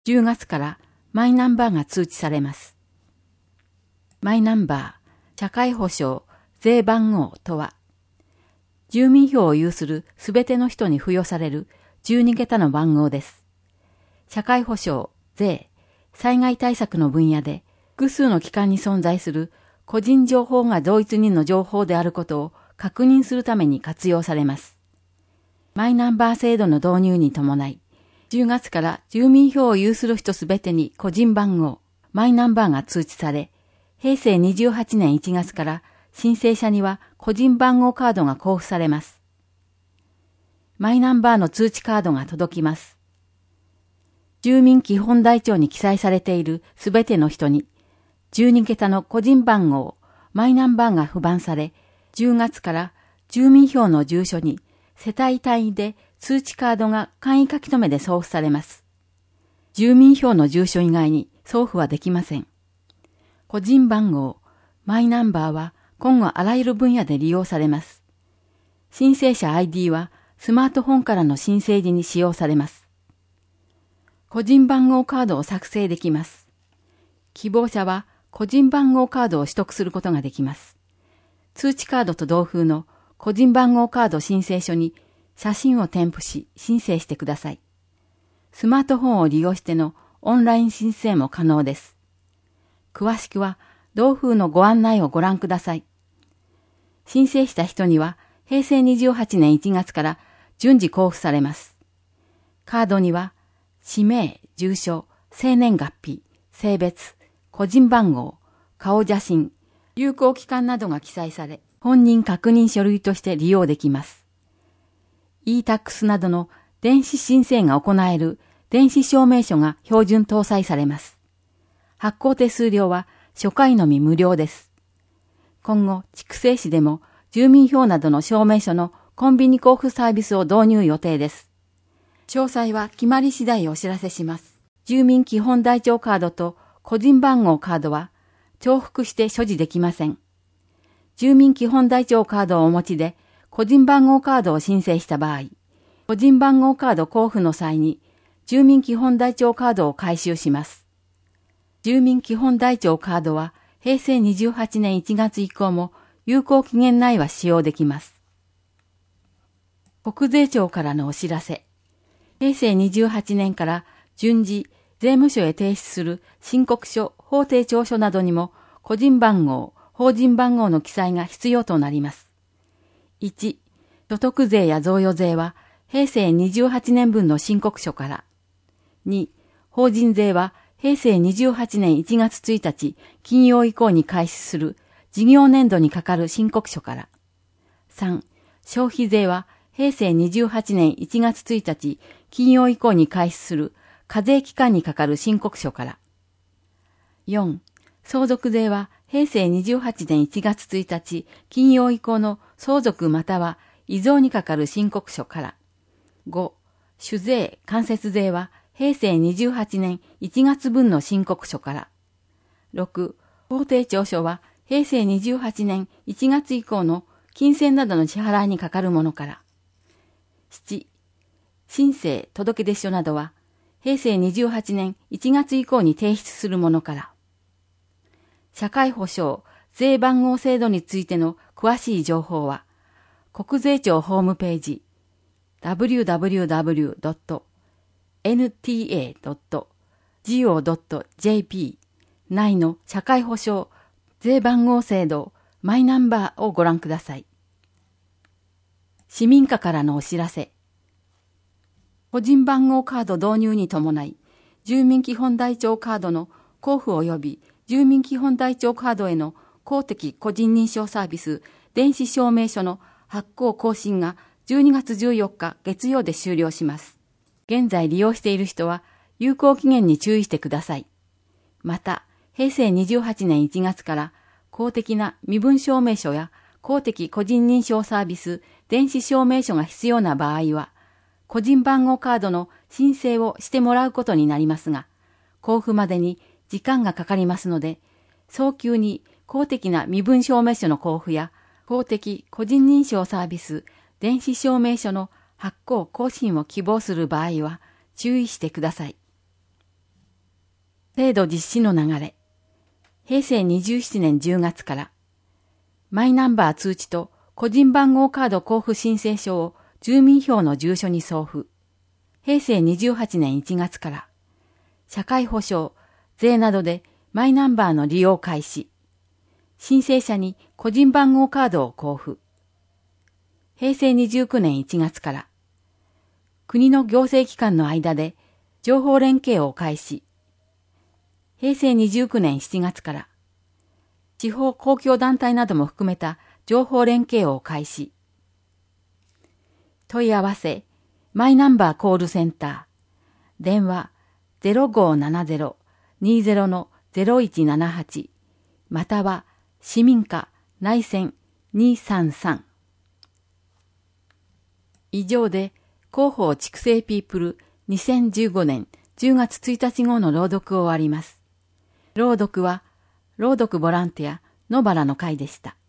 10月からマイナンバーが通知されます。マイナンバー、社会保障、税番号とは、住民票を有するすべての人に付与される12桁の番号です。社会保障、税、災害対策の分野で複数の機関に存在する個人情報が同一人の情報であることを確認するために活用されます。マイナンバー制度の導入に伴い、10月から住民票を有する人すべてに個人番号、マイナンバーが通知され、平成28年1月から申請者には個人番号カードが交付されます。マイナンバーの通知カードが届きます。住民基本台帳に記載されているすべての人に、12桁の個人番号、マイナンバーが付番され、10月から住民票の住所に世帯単位で通知カードが簡易書き留めで送付されます。住民票の住所以外に送付はできません。個人番号、マイナンバーは今後あらゆる分野で利用されます。申請者 ID はスマートフォンからの申請時に使用されます。個人番号カードを作成できます。希望者は個人番号カードを取得することができます。通知カードと同封の個人番号カード申請書に写真を添付し申請してください。スマートフォンを利用してのオンライン申請も可能です。詳しくは同封のご案内をご覧ください。申請した人には平成28年1月から順次交付されます。カードには氏名、住所、生年月日、性別、個人番号、顔写真、有効期間などが記載され、本人確認書類として利用できます。e-tax などの電子申請が行える電子証明書が標準搭載されます。発行手数料は初回のみ無料です。今後、筑西市でも住民票などの証明書のコンビニ交付サービスを導入予定です。詳細は決まり次第お知らせします。住民基本台帳カードと個人番号カードは重複して所持できません。住民基本台帳カードをお持ちで個人番号カードを申請した場合、個人番号カード交付の際に住民基本台帳カードを回収します。住民基本台帳カードは平成28年1月以降も有効期限内は使用できます。国税庁からのお知らせ。平成28年から順次税務署へ提出する申告書、法定調書などにも個人番号、法人番号の記載が必要となります。1、所得税や贈与税は平成28年分の申告書から。2、法人税は平成28年1月1日金曜以降に開始する事業年度にかかる申告書から。3、消費税は平成28年1月1日金曜以降に開始する課税期間にかかる申告書から。4、相続税は平成28年1月1日金曜以降の相続または遺贈にかかる申告書から。5、酒税、間接税は平成28年1月分の申告書から。6、法定調書は平成28年1月以降の金銭などの支払いにかかるものから。7、申請、届出書などは平成28年1月以降に提出するものから。社会保障、税番号制度についての詳しい情報は、国税庁ホームページ www.nta.go.jp 内の社会保障、税番号制度、マイナンバーをご覧ください。市民課からのお知らせ。個人番号カード導入に伴い、住民基本台帳カードの交付及び住民基本台帳カードへの公的個人認証サービス電子証明書の発行更新が12月14日月曜で終了します。現在利用している人は有効期限に注意してください。また、平成28年1月から公的な身分証明書や公的個人認証サービス電子証明書が必要な場合は、個人番号カードの申請をしてもらうことになりますが、交付までに時間がかかりますので、早急に公的な身分証明書の交付や公的個人認証サービス電子証明書の発行更新を希望する場合は注意してください。 制度実施の流れ。平成27年10月から、マイナンバー通知と個人番号カード交付申請書を住民票の住所に送付。平成28年1月から、社会保障、税などでマイナンバーの利用開始。申請者に個人番号カードを交付。平成29年1月から、国の行政機関の間で情報連携を開始。平成29年7月から、地方公共団体なども含めた情報連携を開始。問い合わせ、マイナンバーコールセンター、電話 0570-20-0178 または市民課内線233。以上で広報畜生ピープル2015年10月1日号の朗読を終わります。朗読は朗読ボランティア野原の会でした。